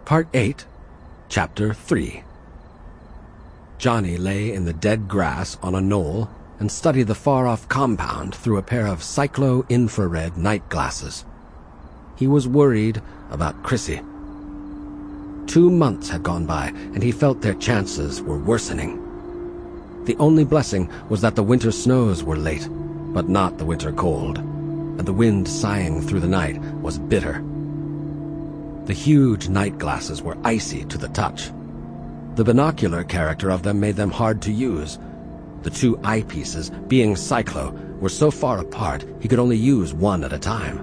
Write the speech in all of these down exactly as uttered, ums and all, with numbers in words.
Part eight, Chapter three. Johnny lay in the dead grass on a knoll and studied the far-off compound through a pair of cyclo-infrared night glasses. He was worried about Chrissy. Two months had gone by, and he felt their chances were worsening. The only blessing was that the winter snows were late, but not the winter cold, and the wind sighing through the night was bitter. The huge night glasses were icy to the touch. The binocular character of them made them hard to use. The two eyepieces, being cyclo, were so far apart he could only use one at a time.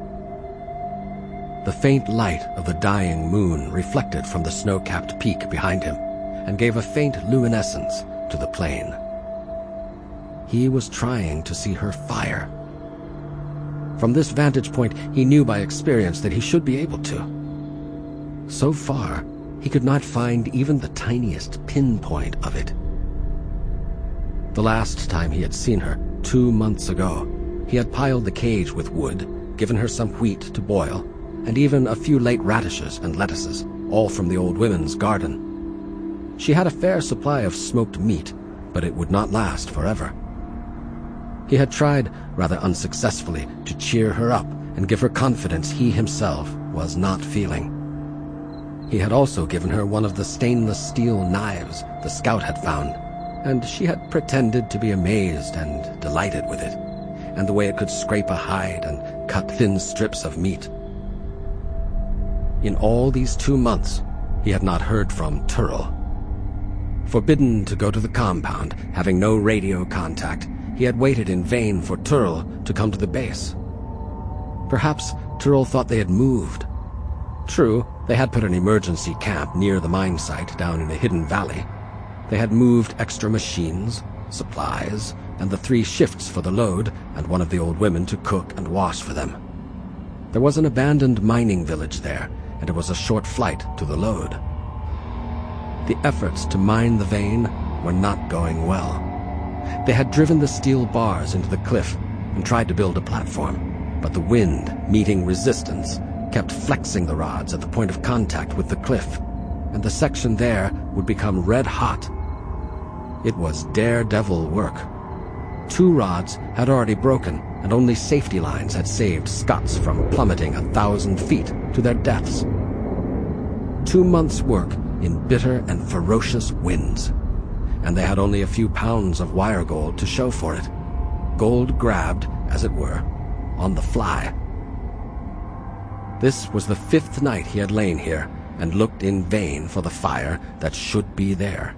The faint light of the dying moon reflected from the snow-capped peak behind him and gave a faint luminescence to the plain. He was trying to see her fire. From this vantage point, he knew by experience that he should be able to. So far, he could not find even the tiniest pinpoint of it. The last time he had seen her, two months ago, he had piled the cage with wood, given her some wheat to boil, and even a few late radishes and lettuces, all from the old women's garden. She had a fair supply of smoked meat, but it would not last forever. He had tried, rather unsuccessfully, to cheer her up and give her confidence he himself was not feeling. He had also given her one of the stainless steel knives the scout had found, and she had pretended to be amazed and delighted with it, and the way it could scrape a hide and cut thin strips of meat. In all these two months, he had not heard from Turl. Forbidden to go to the compound, having no radio contact, he had waited in vain for Turl to come to the base. Perhaps Turl thought they had moved. True, they had put an emergency camp near the mine site down in a hidden valley. They had moved extra machines, supplies, and the three shifts for the load, and one of the old women to cook and wash for them. There was an abandoned mining village there, and it was a short flight to the load. The efforts to mine the vein were not going well. They had driven the steel bars into the cliff and tried to build a platform, but the wind, meeting resistance, kept flexing the rods at the point of contact with the cliff, and the section there would become red hot. It was daredevil work. Two rods had already broken, and only safety lines had saved Scots from plummeting a thousand feet to their deaths. Two months' work in bitter and ferocious winds, and they had only a few pounds of wire gold to show for it. Gold grabbed, as it were, on the fly. This was the fifth night he had lain here and looked in vain for the fire that should be there.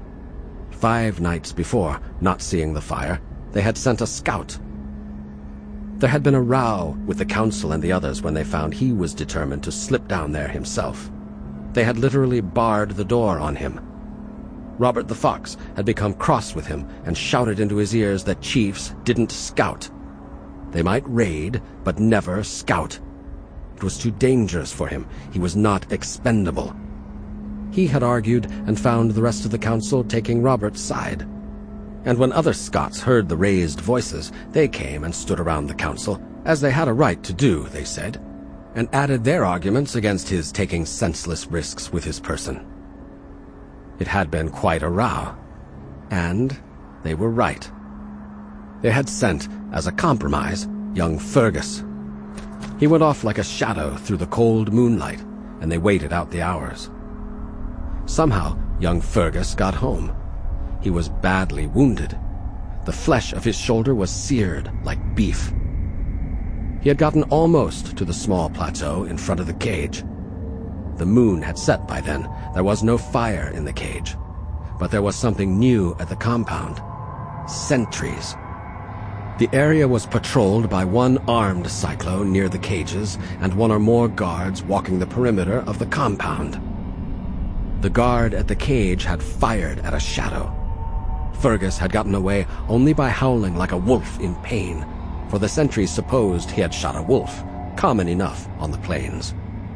Five nights before, not seeing the fire, they had sent a scout. There had been a row with the council and the others when they found he was determined to slip down there himself. They had literally barred the door on him. Robert the Fox had become cross with him and shouted into his ears that chiefs didn't scout. They might raid, but never scout. It was too dangerous for him. He was not expendable. He had argued and found the rest of the council taking Robert's side. And when other Scots heard the raised voices, they came and stood around the council, as they had a right to do, they said, and added their arguments against his taking senseless risks with his person. It had been quite a row, and they were right. They had sent, as a compromise, young Fergus. He went off like a shadow through the cold moonlight, and they waited out the hours. Somehow, young Fergus got home. He was badly wounded. The flesh of his shoulder was seared like beef. He had gotten almost to the small plateau in front of the cage. The moon had set by then. There was no fire in the cage. But there was something new at the compound. Sentries. The area was patrolled by one armed cyclo near the cages and one or more guards walking the perimeter of the compound. The guard at the cage had fired at a shadow. Fergus had gotten away only by howling like a wolf in pain, for the sentries supposed he had shot a wolf, common enough on the plains.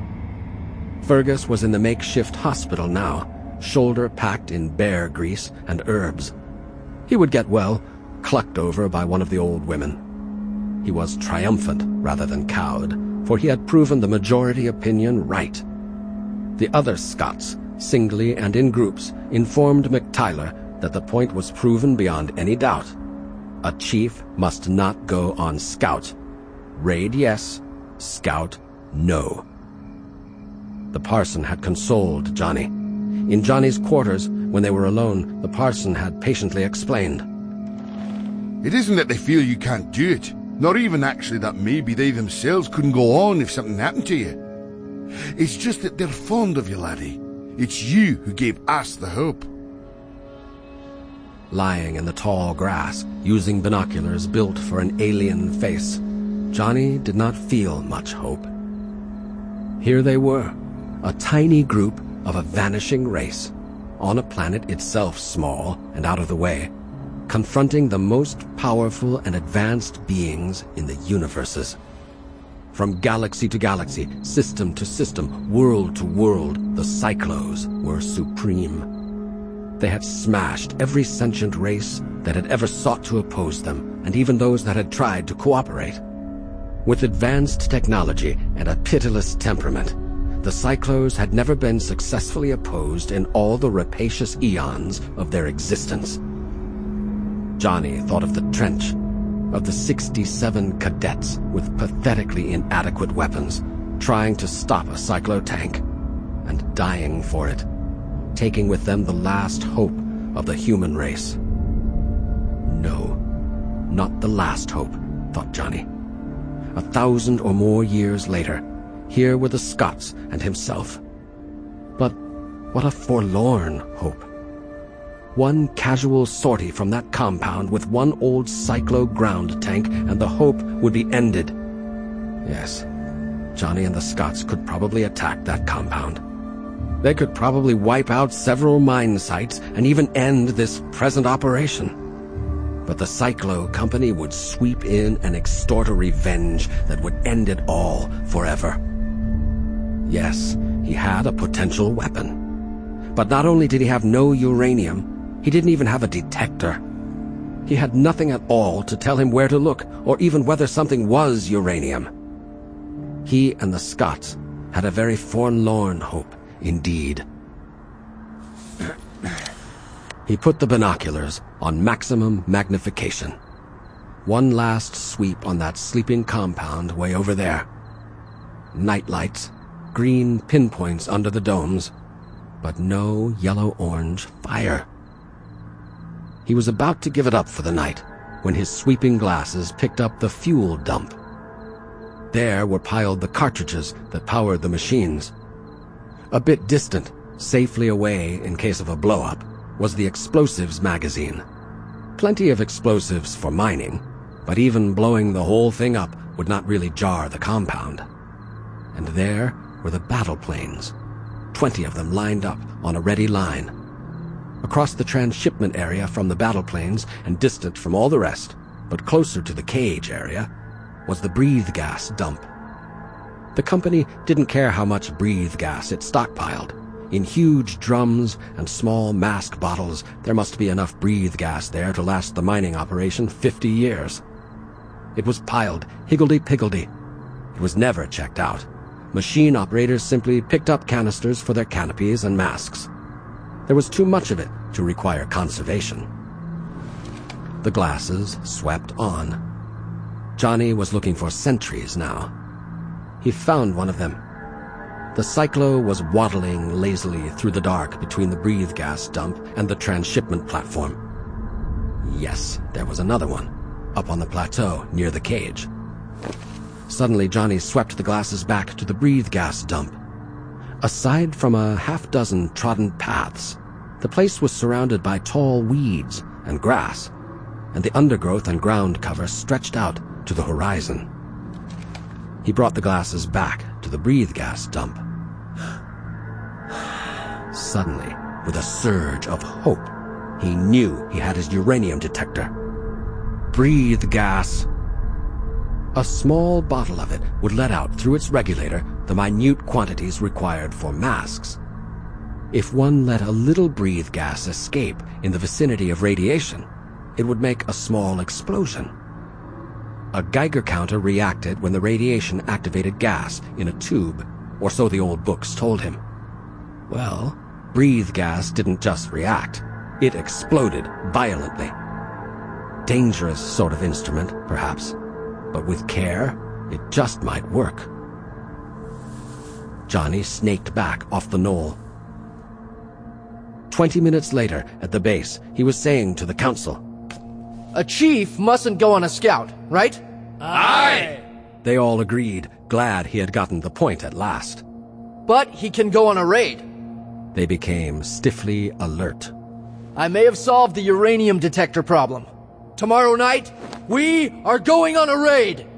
Fergus was in the makeshift hospital now, shoulder packed in bear grease and herbs. He would get well, clucked over by one of the old women. He was triumphant rather than cowed, for he had proven the majority opinion right. The other Scots, singly and in groups, informed McTyler that the point was proven beyond any doubt. A chief must not go on scout. Raid, yes. Scout, no. The parson had consoled Johnny. In Johnny's quarters, when they were alone, the parson had patiently explained. It isn't that they feel you can't do it, nor even actually that maybe they themselves couldn't go on if something happened to you. It's just that they're fond of you, laddie. It's you who gave us the hope. Lying in the tall grass, using binoculars built for an alien face, Johnny did not feel much hope. Here they were, a tiny group of a vanishing race, on a planet itself small and out of the way, confronting the most powerful and advanced beings in the universes. From galaxy to galaxy, system to system, world to world, the Cyclos were supreme. They had smashed every sentient race that had ever sought to oppose them, and even those that had tried to cooperate. With advanced technology and a pitiless temperament, the Cyclos had never been successfully opposed in all the rapacious eons of their existence. Johnny thought of the trench, of the sixty-seven cadets with pathetically inadequate weapons, trying to stop a Cyclo tank, and dying for it, taking with them the last hope of the human race. No, not the last hope, thought Johnny. A thousand or more years later, here were the Scots and himself. But what a forlorn hope. One casual sortie from that compound with one old Cyclo ground tank and the hope would be ended. Yes, Johnny and the Scots could probably attack that compound. They could probably wipe out several mine sites and even end this present operation. But the Cyclo Company would sweep in and extort a revenge that would end it all forever. Yes, he had a potential weapon. But not only did he have no uranium, he didn't even have a detector. He had nothing at all to tell him where to look, or even whether something was uranium. He and the Scots had a very forlorn hope indeed. He put the binoculars on maximum magnification. One last sweep on that sleeping compound way over there. Night lights, green pinpoints under the domes, but no yellow-orange fire. He was about to give it up for the night when his sweeping glasses picked up the fuel dump. There were piled the cartridges that powered the machines. A bit distant, safely away in case of a blow-up, was the explosives magazine. Plenty of explosives for mining, but even blowing the whole thing up would not really jar the compound. And there were the battle planes, twenty of them lined up on a ready line. Across the transshipment area from the battle planes and distant from all the rest, but closer to the cage area, was the breathe gas dump. The company didn't care how much breathe gas it stockpiled. In huge drums and small mask bottles, there must be enough breathe gas there to last the mining operation fifty years. It was piled higgledy-piggledy. It was never checked out. Machine operators simply picked up canisters for their canopies and masks. There was too much of it to require conservation. The glasses swept on. Johnny was looking for sentries now. He found one of them. The Cyclo was waddling lazily through the dark between the breathe gas dump and the transshipment platform. Yes, there was another one, up on the plateau near the cage. Suddenly, Johnny swept the glasses back to the breathe gas dump. Aside from a half-dozen trodden paths, the place was surrounded by tall weeds and grass, and the undergrowth and ground cover stretched out to the horizon. He brought the glasses back to the breathe gas dump. Suddenly, with a surge of hope, he knew he had his uranium detector. Breathe gas. A small bottle of it would let out through its regulator the minute quantities required for masks. If one let a little breathe gas escape in the vicinity of radiation, it would make a small explosion. A Geiger counter reacted when the radiation activated gas in a tube, or so the old books told him. Well, breathe gas didn't just react. It exploded violently. Dangerous sort of instrument, perhaps. But with care, it just might work. Johnny snaked back off the knoll. Twenty minutes later, at the base, he was saying to the council, "A chief mustn't go on a scout, right?" Aye! They all agreed, glad he had gotten the point at last. "But he can go on a raid." They became stiffly alert. "I may have solved the uranium detector problem. Tomorrow night, we are going on a raid!"